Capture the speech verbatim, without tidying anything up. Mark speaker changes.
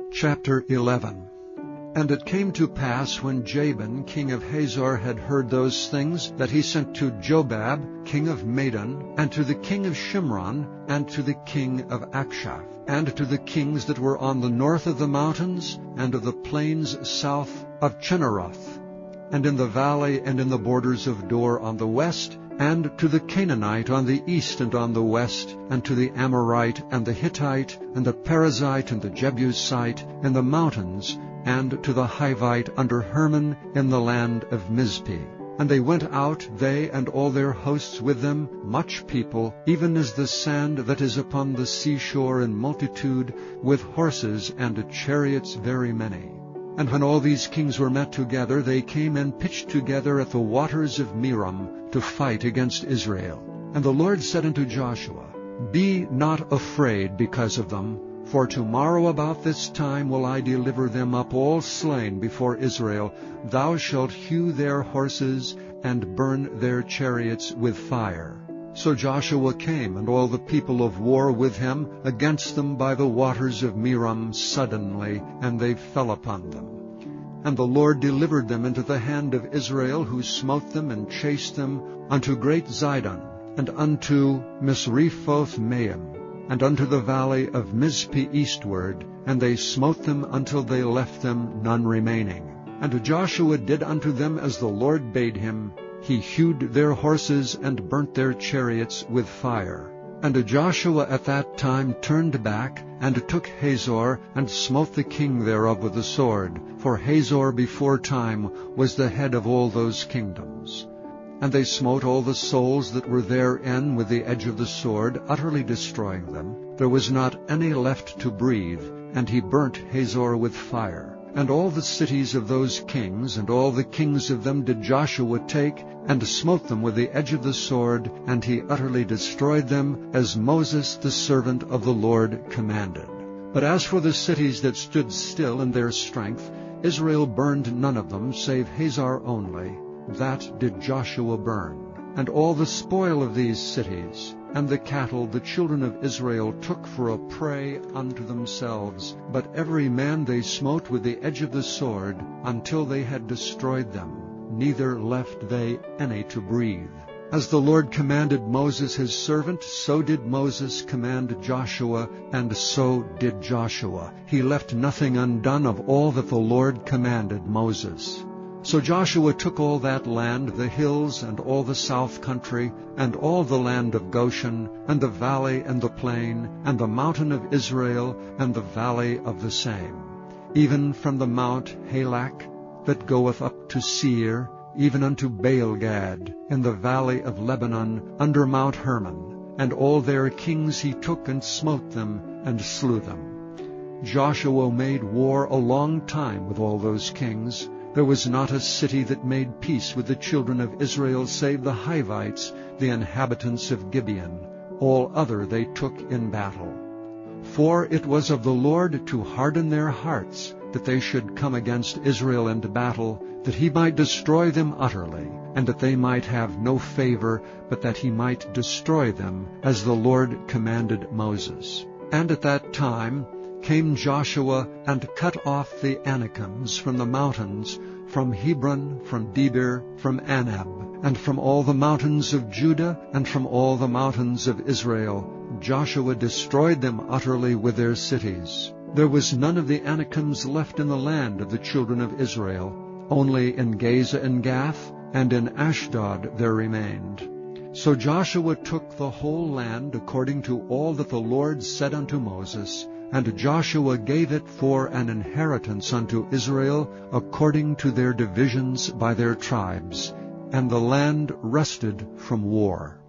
Speaker 1: Chapter eleven. And it came to pass, when Jabin king of Hazor had heard those things, that he sent to Jobab king of Madon, and to the king of Shimron, and to the king of Akshaph, and to the kings that were on the north of the mountains, and of the plains south of Chinneroth, and in the valley and in the borders of Dor on the west, and to the Canaanite on the east and on the west, and to the Amorite and the Hittite, and the Perizzite and the Jebusite in the mountains, and to the Hivite under Hermon in the land of Mizpeh. And they went out, they and all their hosts with them, much people, even as the sand that is upon the seashore in multitude, with horses and chariots very many. And when all these kings were met together, they came and pitched together at the waters of Merom to fight against Israel. And the Lord said unto Joshua, Be not afraid because of them, for tomorrow about this time will I deliver them up all slain before Israel. Thou shalt hew their horses and burn their chariots with fire. So Joshua came, and all the people of war with him, against them by the waters of Merom suddenly, and they fell upon them. And the Lord delivered them into the hand of Israel, who smote them and chased them unto great Zidon, and unto Misrephoth-maim, and unto the valley of Mizpeh eastward, and they smote them until they left them none remaining. And Joshua did unto them as the Lord bade him. He hewed their horses and burnt their chariots with fire. And Joshua at that time turned back, and took Hazor, and smote the king thereof with the sword. For Hazor before time was the head of all those kingdoms. And they smote all the souls that were therein with the edge of the sword, utterly destroying them. There was not any left to breathe, and he burnt Hazor with fire. And all the cities of those kings, and all the kings of them did Joshua take, and smote them with the edge of the sword, and he utterly destroyed them, as Moses the servant of the Lord commanded. But as for the cities that stood still in their strength, Israel burned none of them, save Hazor only. That did Joshua burn. And all the spoil of these cities, and the cattle the children of Israel took for a prey unto themselves, but every man they smote with the edge of the sword, until they had destroyed them, neither left they any to breathe. As the Lord commanded Moses his servant, so did Moses command Joshua, and so did Joshua. He left nothing undone of all that the Lord commanded Moses. So Joshua took all that land, the hills, and all the south country, and all the land of Goshen, and the valley and the plain, and the mountain of Israel, and the valley of the same, even from the mount Halak, that goeth up to Seir, even unto Baalgad, in the valley of Lebanon, under Mount Hermon. And all their kings he took, and smote them, and slew them. Joshua made war a long time with all those kings. There was not a city that made peace with the children of Israel, save the Hivites, the inhabitants of Gibeon. All other they took in battle. For it was of the Lord to harden their hearts, that they should come against Israel into battle, that he might destroy them utterly, and that they might have no favor, but that he might destroy them, as the Lord commanded Moses. And at that time came Joshua, and cut off the Anakims from the mountains, from Hebron, from Debir, from Anab, and from all the mountains of Judah, and from all the mountains of Israel. Joshua destroyed them utterly with their cities. There was none of the Anakims left in the land of the children of Israel. Only in Gaza and Gath, and in Ashdod there remained. So Joshua took the whole land according to all that the Lord said unto Moses, and Joshua gave it for an inheritance unto Israel, according to their divisions by their tribes. And the land rested from war.